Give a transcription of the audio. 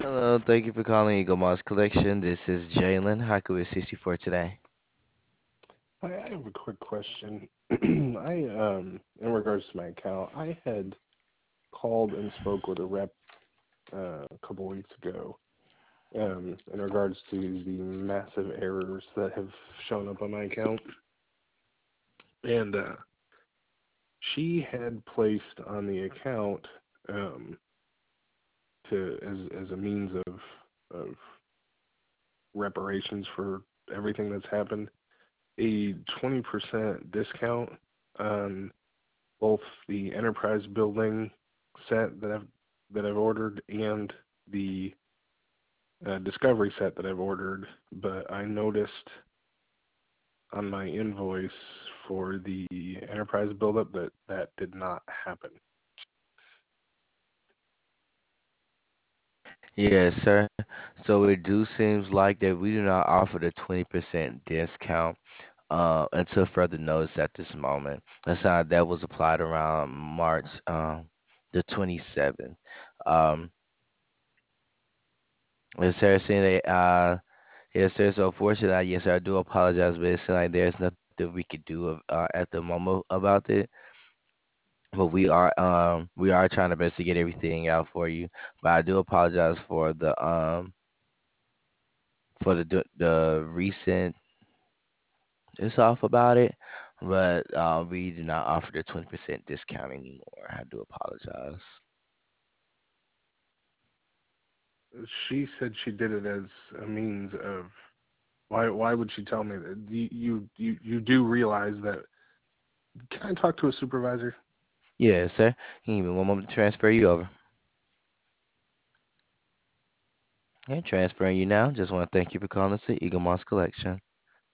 Hello, thank you for calling Eagle Moss Collection. This is Jalen. How can we assist you for today? I have a quick question. In regards to my account, I had called and spoke with a rep a couple weeks ago, in regards to the massive errors that have shown up on my account, and she had placed on the account, um, to as a means of reparations for everything that's happened, a 20% discount on both the enterprise building set that I've ordered and the discovery set that I've ordered, but I noticed on my invoice for the enterprise buildup that that did not happen. Yes, sir. So it do seems like that we do not offer the 20% discount until further notice at this moment. That was applied around March the 27th. Um, yes, sir. Saying that yes, sir. So unfortunately, yes, sir. I do apologize, but it seems like there's nothing we could do at the moment about it. But we are trying to best to get everything out for you. But I do apologize for the recent it's off about it. But we do not offer the 20% discount anymore. I do apologize. She said she did it as a means of why would she tell me that? You do realize that? Can I talk to a supervisor? Yes, sir. Give me one moment to transfer you over. Okay, transferring you now. Just want to thank you for calling us to Eagle Moss Collection.